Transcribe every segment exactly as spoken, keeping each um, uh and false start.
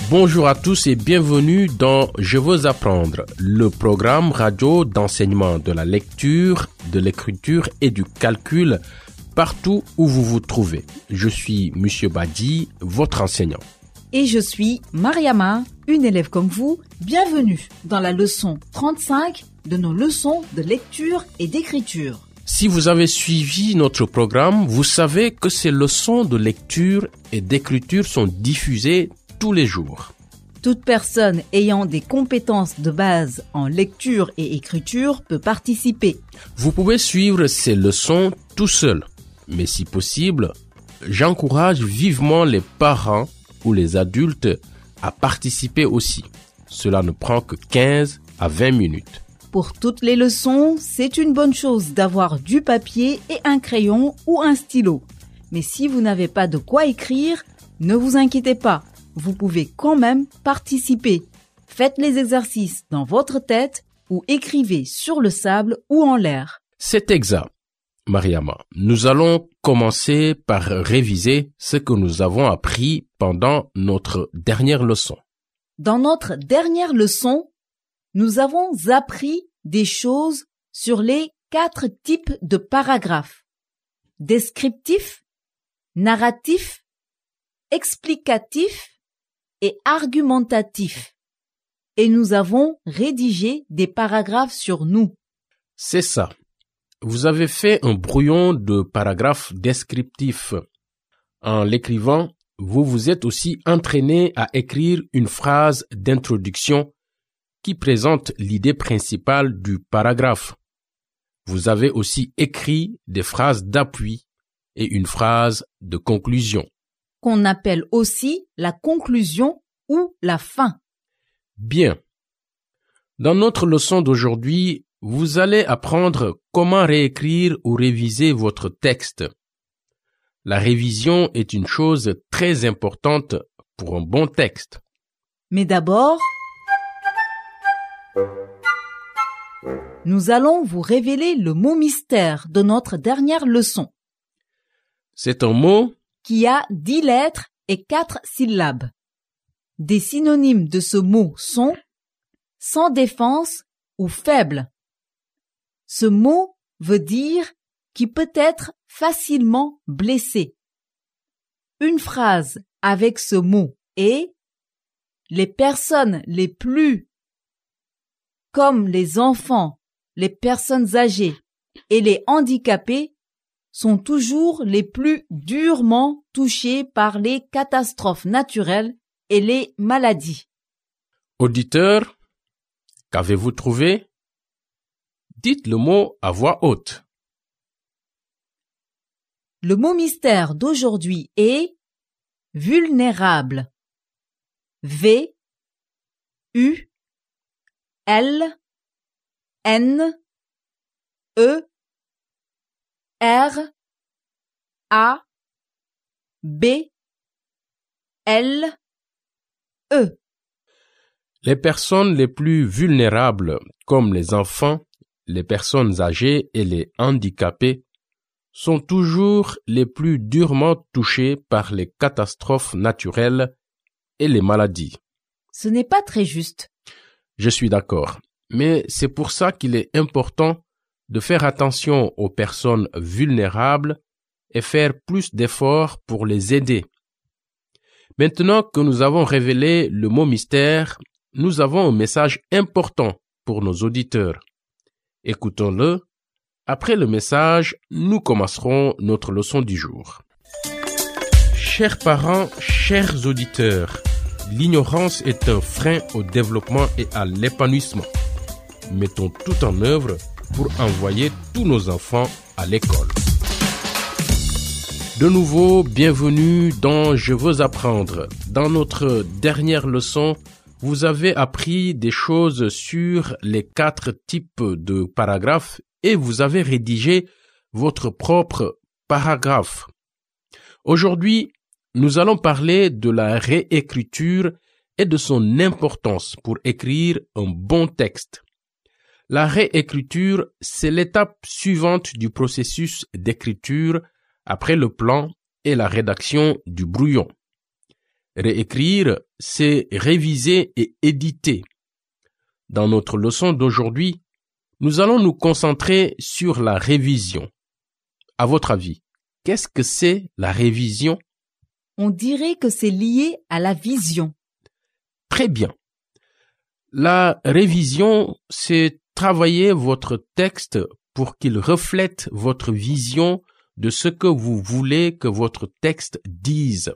Bonjour à tous et bienvenue dans Je veux apprendre, le programme radio d'enseignement de la lecture, de l'écriture et du calcul partout où vous vous trouvez. Je suis Monsieur Badi, votre enseignant. Et je suis Mariama, une élève comme vous. Bienvenue dans la leçon trente-cinq de nos leçons de lecture et d'écriture. Si vous avez suivi notre programme, vous savez que ces leçons de lecture et d'écriture sont diffusées tous les jours. Toute personne ayant des compétences de base en lecture et écriture peut participer. Vous pouvez suivre ces leçons tout seul, mais si possible, j'encourage vivement les parents ou les adultes à participer aussi. Cela ne prend que quinze à vingt minutes. Pour toutes les leçons, c'est une bonne chose d'avoir du papier et un crayon ou un stylo. Mais si vous n'avez pas de quoi écrire, ne vous inquiétez pas. Vous pouvez quand même participer. Faites les exercices dans votre tête ou écrivez sur le sable ou en l'air. C'est exact, Mariama. Nous allons commencer par réviser ce que nous avons appris pendant notre dernière leçon. Dans notre dernière leçon, nous avons appris des choses sur les quatre types de paragraphes. Descriptif, narratif, explicatif et argumentatif. Et nous avons rédigé des paragraphes sur nous. C'est ça. Vous avez fait un brouillon de paragraphes descriptifs. En l'écrivant, vous vous êtes aussi entraîné à écrire une phrase d'introduction qui présente l'idée principale du paragraphe. Vous avez aussi écrit des phrases d'appui et une phrase de conclusion, qu'on appelle aussi la conclusion ou la fin. Bien. Dans notre leçon d'aujourd'hui, vous allez apprendre comment réécrire ou réviser votre texte. La révision est une chose très importante pour un bon texte. Mais d'abord, nous allons vous révéler le mot mystère de notre dernière leçon. C'est un mot qui a dix lettres et quatre syllabes. Des synonymes de ce mot sont sans défense ou faible. Ce mot veut dire qui peut être facilement blessé. Une phrase avec ce mot est les personnes les plus comme les enfants, les personnes âgées et les handicapés sont toujours les plus durement touchés par les catastrophes naturelles et les maladies. Auditeurs, qu'avez-vous trouvé? Dites le mot à voix haute. Le mot mystère d'aujourd'hui est vulnérable. V U L N E R A B L E. Les personnes les plus vulnérables, comme les enfants, les personnes âgées et les handicapés, sont toujours les plus durement touchés par les catastrophes naturelles et les maladies. Ce n'est pas très juste. Je suis d'accord, mais c'est pour ça qu'il est important de faire attention aux personnes vulnérables et faire plus d'efforts pour les aider. Maintenant que nous avons révélé le mot mystère, nous avons un message important pour nos auditeurs. Écoutons-le. Après le message, nous commencerons notre leçon du jour. Chers parents, chers auditeurs, l'ignorance est un frein au développement et à l'épanouissement. Mettons tout en œuvre pour envoyer tous nos enfants à l'école. De nouveau, bienvenue dans Je veux apprendre. Dans notre dernière leçon, vous avez appris des choses sur les quatre types de paragraphes et vous avez rédigé votre propre paragraphe. Aujourd'hui, nous allons parler de la réécriture et de son importance pour écrire un bon texte. La réécriture, c'est l'étape suivante du processus d'écriture après le plan et la rédaction du brouillon. Réécrire, c'est réviser et éditer. Dans notre leçon d'aujourd'hui, nous allons nous concentrer sur la révision. À votre avis, qu'est-ce que c'est la révision? On dirait que c'est lié à la vision. Très bien. La révision, c'est travailler votre texte pour qu'il reflète votre vision de ce que vous voulez que votre texte dise.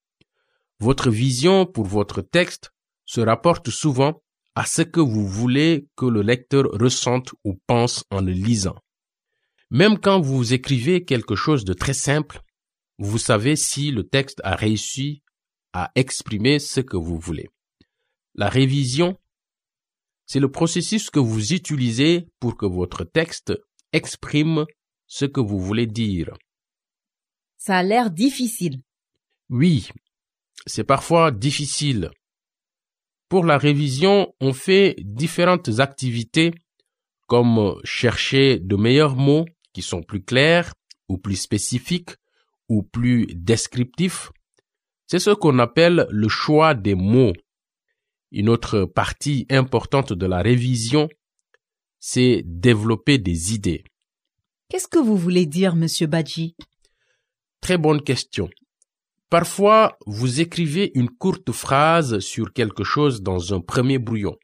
Votre vision pour votre texte se rapporte souvent à ce que vous voulez que le lecteur ressente ou pense en le lisant. Même quand vous écrivez quelque chose de très simple, vous savez si le texte a réussi à exprimer ce que vous voulez. La révision, c'est le processus que vous utilisez pour que votre texte exprime ce que vous voulez dire. Ça a l'air difficile. Oui, c'est parfois difficile. Pour la révision, on fait différentes activités comme chercher de meilleurs mots qui sont plus clairs ou plus spécifiques ou plus descriptifs. C'est ce qu'on appelle le choix des mots. Une autre partie importante de la révision, c'est développer des idées. Qu'est-ce que vous voulez dire, Monsieur Badji? Très bonne question. Parfois, vous écrivez une courte phrase sur quelque chose dans un premier brouillon.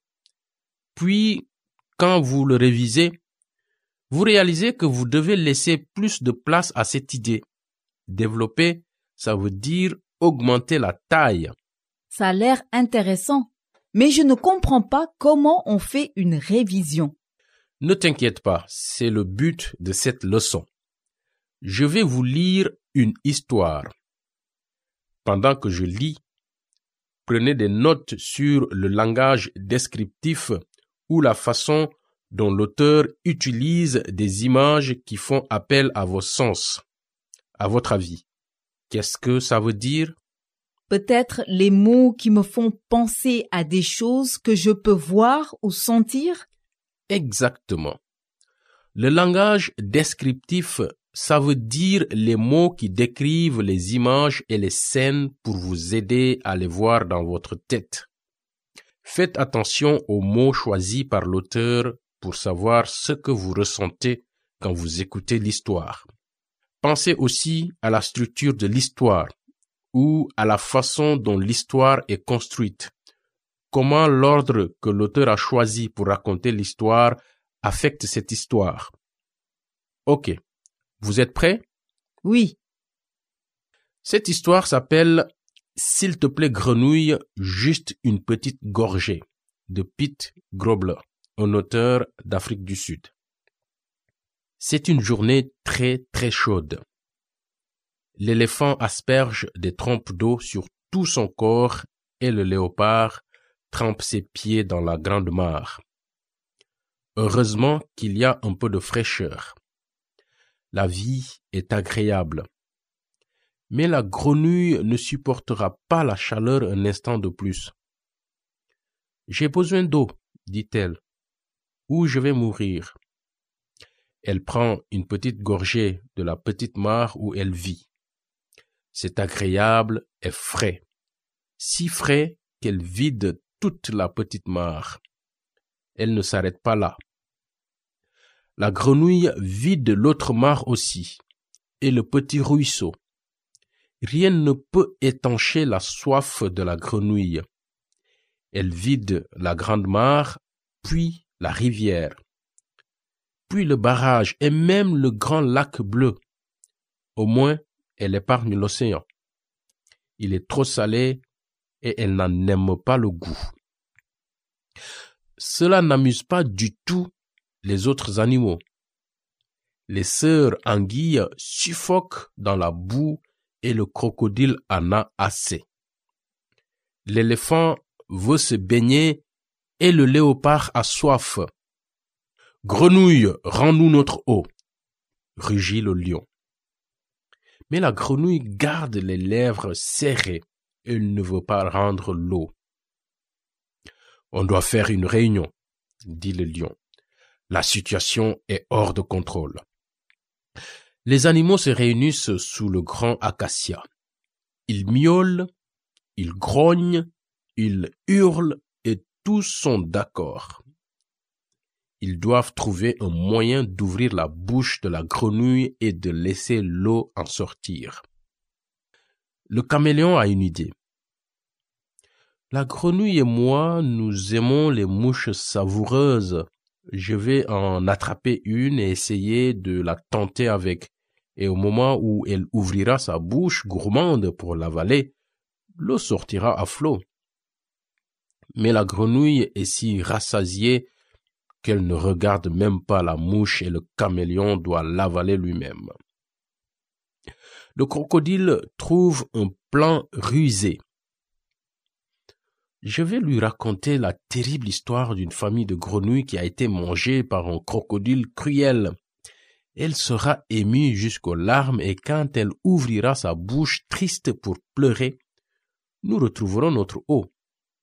Puis, quand vous le révisez, vous réalisez que vous devez laisser plus de place à cette idée. Développer, ça veut dire augmenter la taille. Ça a l'air intéressant, mais je ne comprends pas comment on fait une révision. Ne t'inquiète pas, c'est le but de cette leçon. Je vais vous lire une histoire. Pendant que je lis, prenez des notes sur le langage descriptif ou la façon dont l'auteur utilise des images qui font appel à vos sens. À votre avis, qu'est-ce que ça veut dire? Peut-être les mots qui me font penser à des choses que je peux voir ou sentir? Exactement. Le langage descriptif, ça veut dire les mots qui décrivent les images et les scènes pour vous aider à les voir dans votre tête. Faites attention aux mots choisis par l'auteur pour savoir ce que vous ressentez quand vous écoutez l'histoire. Pensez aussi à la structure de l'histoire ou à la façon dont l'histoire est construite. Comment l'ordre que l'auteur a choisi pour raconter l'histoire affecte cette histoire. Ok. Vous êtes prêts? Oui. Cette histoire s'appelle « S'il te plaît grenouille, juste une petite gorgée » de Pete Grobler, un auteur d'Afrique du Sud. C'est une journée très très chaude. L'éléphant asperge des trompes d'eau sur tout son corps et le léopard trempe ses pieds dans la grande mare. Heureusement qu'il y a un peu de fraîcheur. La vie est agréable. Mais la grenouille ne supportera pas la chaleur un instant de plus. « J'ai besoin d'eau, dit-elle, ou je vais mourir. » Elle prend une petite gorgée de la petite mare où elle vit. C'est agréable et frais, si frais qu'elle vide toute la petite mare. Elle ne s'arrête pas là. La grenouille vide l'autre mare aussi, et le petit ruisseau. Rien ne peut étancher la soif de la grenouille. Elle vide la grande mare, puis la rivière, puis le barrage et même le grand lac bleu. Au moins, elle épargne l'océan. Il est trop salé et elle n'en aime pas le goût. Cela n'amuse pas du tout les autres animaux. Les sœurs anguilles suffoquent dans la boue et le crocodile en a assez. L'éléphant veut se baigner et le léopard a soif. « Grenouille, rends-nous notre eau !» rugit le lion. Mais la grenouille garde les lèvres serrées. Elle ne veut pas rendre l'eau. « On doit faire une réunion, » dit le lion. « La situation est hors de contrôle. » Les animaux se réunissent sous le grand acacia. Ils miaulent Ils grognent, ils hurlent et tous sont d'accord. Ils doivent trouver un moyen d'ouvrir la bouche de la grenouille et de laisser l'eau en sortir. Le caméléon a une idée. La grenouille et moi, nous aimons les mouches savoureuses. Je vais en attraper une et essayer de la tenter avec. Et au moment où elle ouvrira sa bouche gourmande pour l'avaler, l'eau sortira à flot. Mais la grenouille est si rassasiée qu'elle ne regarde même pas la mouche et le caméléon doit l'avaler lui-même. Le crocodile trouve un plan rusé. Je vais lui raconter la terrible histoire d'une famille de grenouilles qui a été mangée par un crocodile cruel. Elle sera émue jusqu'aux larmes et quand elle ouvrira sa bouche triste pour pleurer, nous retrouverons notre eau.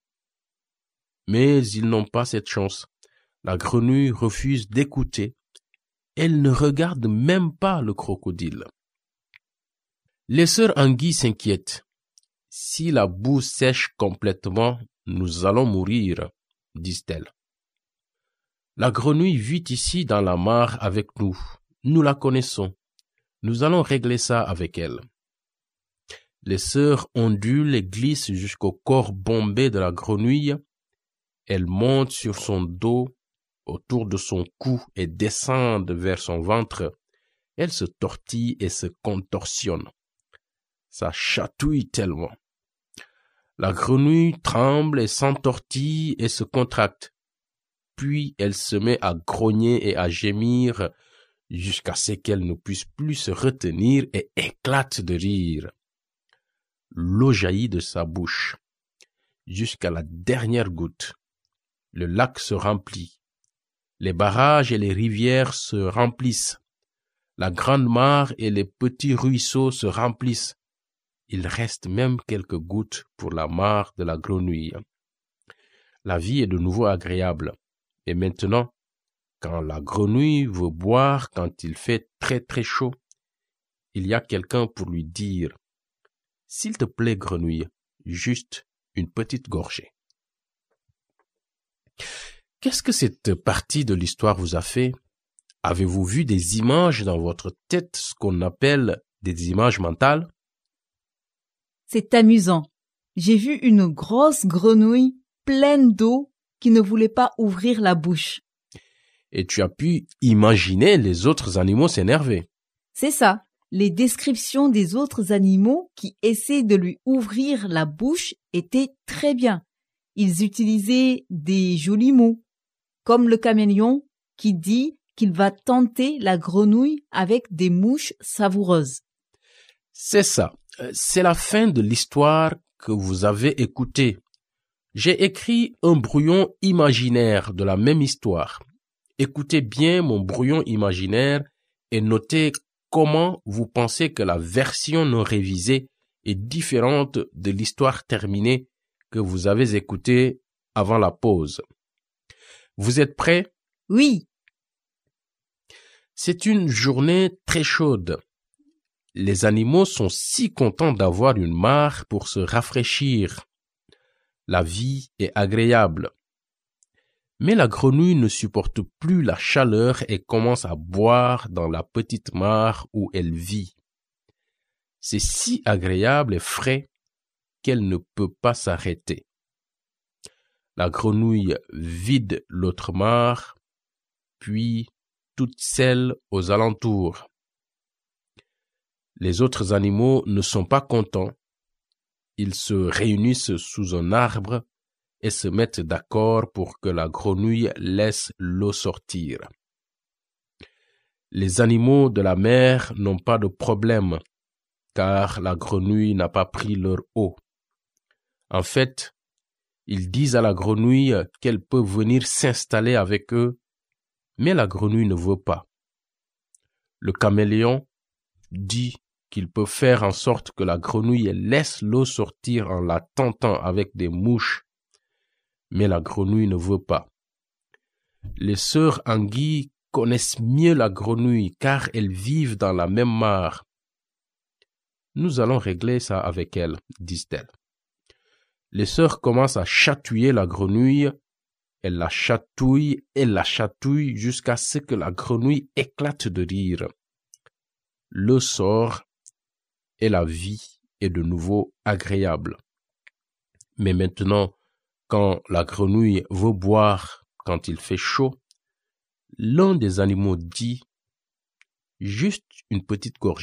Mais ils n'ont pas cette chance. La grenouille refuse d'écouter. Elle ne regarde même pas le crocodile. Les sœurs anguilles s'inquiètent. Si la boue sèche complètement, nous allons mourir, disent-elles. La grenouille vit ici dans la mare avec nous. Nous la connaissons. Nous allons régler ça avec elle. Les sœurs ondulent et glissent jusqu'au corps bombé de la grenouille. Elles montent sur son dos, autour de son cou et descendent vers son ventre. Elles se tortillent et se contorsionnent. Ça chatouille tellement. La grenouille tremble et s'entortille et se contracte. Puis elle se met à grogner et à gémir jusqu'à ce qu'elle ne puisse plus se retenir et éclate de rire. L'eau jaillit de sa bouche jusqu'à la dernière goutte. Le lac se remplit. Les barrages et les rivières se remplissent. La grande mare et les petits ruisseaux se remplissent. Il reste même quelques gouttes pour la mare de la grenouille. La vie est de nouveau agréable. Et maintenant, quand la grenouille veut boire quand il fait très très chaud, il y a quelqu'un pour lui dire « S'il te plaît, grenouille, juste une petite gorgée. » Qu'est-ce que cette partie de l'histoire vous a fait? Avez-vous vu des images dans votre tête, ce qu'on appelle des images mentales? C'est amusant. J'ai vu une grosse grenouille pleine d'eau qui ne voulait pas ouvrir la bouche. Et tu as pu imaginer les autres animaux s'énerver. C'est ça. Les descriptions des autres animaux qui essaient de lui ouvrir la bouche étaient très bien. Ils utilisaient des jolis mots, comme le caméléon qui dit qu'il va tenter la grenouille avec des mouches savoureuses. C'est ça. C'est la fin de l'histoire que vous avez écoutée. J'ai écrit un brouillon imaginaire de la même histoire. Écoutez bien mon brouillon imaginaire et notez comment vous pensez que la version non révisée est différente de l'histoire terminée que vous avez écoutée avant la pause. Vous êtes prêts? Oui. C'est une journée très chaude. Les animaux sont si contents d'avoir une mare pour se rafraîchir. La vie est agréable. Mais la grenouille ne supporte plus la chaleur et commence à boire dans la petite mare où elle vit. C'est si agréable et frais qu'elle ne peut pas s'arrêter. La grenouille vide l'autre mare, puis toutes celles aux alentours. Les autres animaux ne sont pas contents. Ils se réunissent sous un arbre et se mettent d'accord pour que la grenouille laisse l'eau sortir. Les animaux de la mer n'ont pas de problème, car la grenouille n'a pas pris leur eau. En fait, ils disent à la grenouille qu'elle peut venir s'installer avec eux, mais la grenouille ne veut pas. Le caméléon dit qu'il peut faire en sorte que la grenouille laisse l'eau sortir en la tentant avec des mouches, mais la grenouille ne veut pas. Les sœurs anguilles connaissent mieux la grenouille car elles vivent dans la même mare. Nous allons régler ça avec elles, disent-elles. les sœurs commencent à chatouiller la grenouille. Elles la chatouillent et la chatouillent jusqu'à ce que la grenouille éclate de rire. Le sort et la vie est de nouveau agréable. Mais maintenant, quand la grenouille veut boire quand il fait chaud, l'un des animaux dit « juste une petite gorgée ».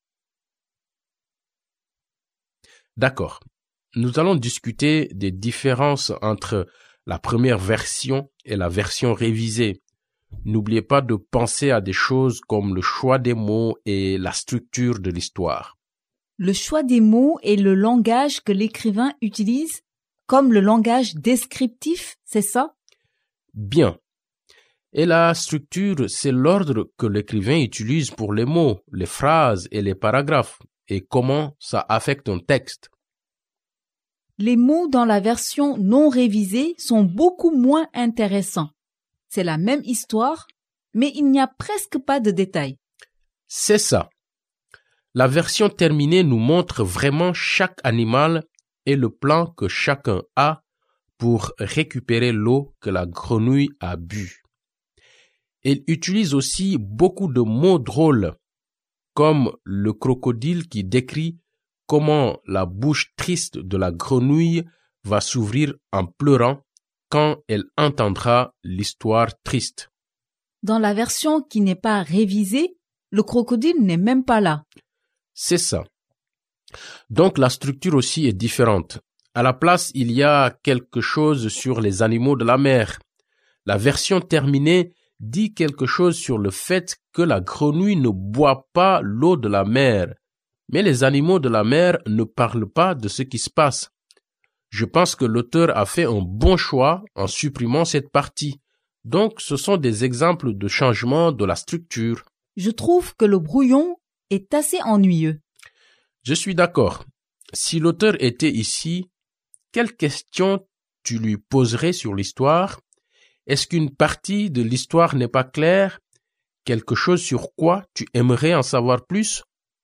D'accord, nous allons discuter des différences entre la première version et la version révisée. N'oubliez pas de penser à des choses comme le choix des mots et la structure de l'histoire. Le choix des mots et le langage que l'écrivain utilise, comme le langage descriptif, c'est ça? Bien. Et la structure, c'est l'ordre que l'écrivain utilise pour les mots, les phrases et les paragraphes, et comment ça affecte un texte. Les mots dans la version non révisée sont beaucoup moins intéressants. C'est la même histoire, mais il n'y a presque pas de détails. C'est ça. La version terminée nous montre vraiment chaque animal et le plan que chacun a pour récupérer l'eau que la grenouille a bu. Elle utilise aussi beaucoup de mots drôles, comme le crocodile qui décrit comment la bouche triste de la grenouille va s'ouvrir en pleurant quand elle entendra l'histoire triste. Dans la version qui n'est pas révisée, le crocodile n'est même pas là. C'est ça. Donc la structure aussi est différente. À la place, il y a quelque chose sur les animaux de la mer. La version terminée dit quelque chose sur le fait que la grenouille ne boit pas l'eau de la mer. Mais les animaux de la mer ne parlent pas de ce qui se passe. Je pense que l'auteur a fait un bon choix en supprimant cette partie. Donc, ce sont des exemples de changement de la structure. Je trouve que le brouillon est assez ennuyeux. Je suis d'accord. Si l'auteur était ici, quelles questions tu lui poserais sur l'histoire? Est-ce qu'une partie de l'histoire n'est pas claire? Quelque chose sur quoi tu aimerais en savoir plus?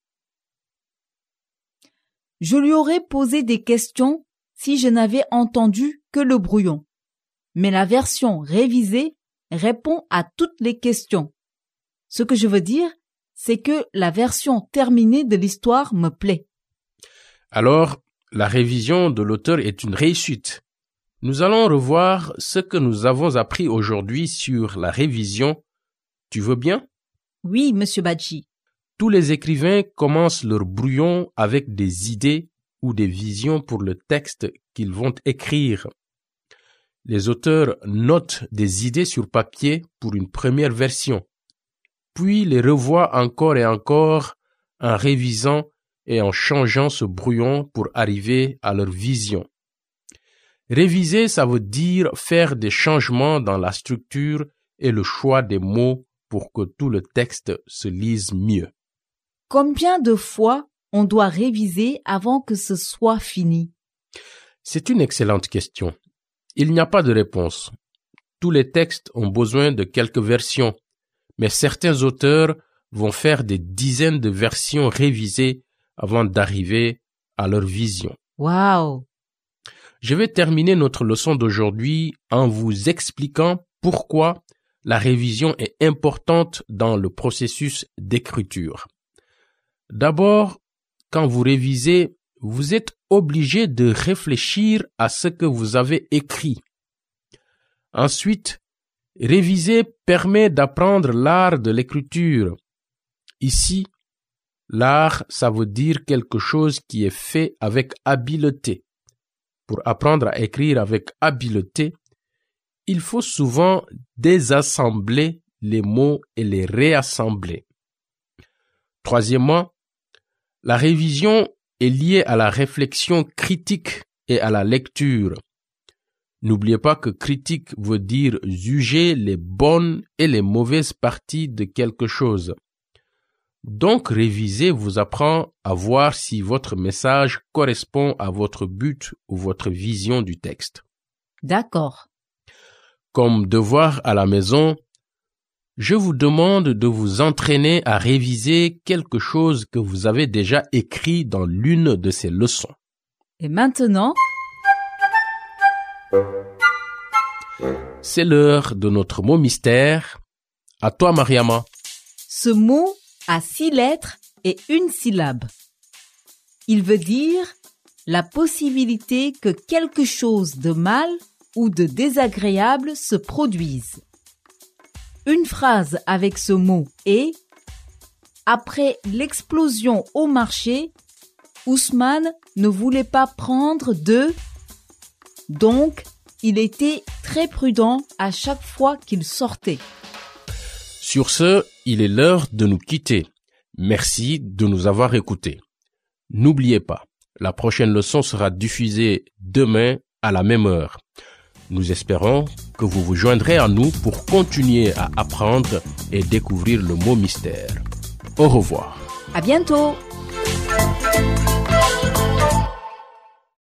Je lui aurais posé des questions si je n'avais entendu que le brouillon. Mais la version révisée répond à toutes les questions. Ce que je veux dire, c'est que la version terminée de l'histoire me plaît. Alors, la révision de l'auteur est une réussite. Nous allons revoir ce que nous avons appris aujourd'hui sur la révision. Tu veux bien? Oui, Monsieur Badji. Tous les écrivains commencent leur brouillon avec des idées ou des visions pour le texte qu'ils vont écrire. Les auteurs notent des idées sur papier pour une première version, puis les revoient encore et encore en révisant et en changeant ce brouillon pour arriver à leur vision. Réviser, ça veut dire faire des changements dans la structure et le choix des mots pour que tout le texte se lise mieux. Combien de fois on doit réviser avant que ce soit fini? C'est une excellente question. Il n'y a pas de réponse. Tous les textes ont besoin de quelques versions, mais certains auteurs vont faire des dizaines de versions révisées avant d'arriver à leur vision. Waouh! Je vais terminer notre leçon d'aujourd'hui en vous expliquant pourquoi la révision est importante dans le processus d'écriture. D'abord, quand vous révisez, vous êtes obligé de réfléchir à ce que vous avez écrit. Ensuite, réviser permet d'apprendre l'art de l'écriture. Ici, l'art, ça veut dire quelque chose qui est fait avec habileté. Pour apprendre à écrire avec habileté, il faut souvent désassembler les mots et les réassembler. Troisièmement, la révision est liée à la réflexion critique et à la lecture. N'oubliez pas que critique veut dire juger les bonnes et les mauvaises parties de quelque chose. Donc, réviser vous apprend à voir si votre message correspond à votre but ou votre vision du texte. D'accord. Comme devoir à la maison, je vous demande de vous entraîner à réviser quelque chose que vous avez déjà écrit dans l'une de ces leçons. Et maintenant, C'est l'heure de notre mot mystère. À toi, Mariama. Ce mot a six lettres et une syllabe. Il veut dire la possibilité que quelque chose de mal ou de désagréable se produise. Une phrase avec ce mot est: après l'explosion au marché, Ousmane ne voulait pas prendre de... Donc, il était très prudent à chaque fois qu'il sortait. Sur ce, il est l'heure de nous quitter. Merci de nous avoir écoutés. N'oubliez pas, la prochaine leçon sera diffusée demain à la même heure. Nous espérons que vous vous joindrez à nous pour continuer à apprendre et découvrir le mot mystère. Au revoir. À bientôt!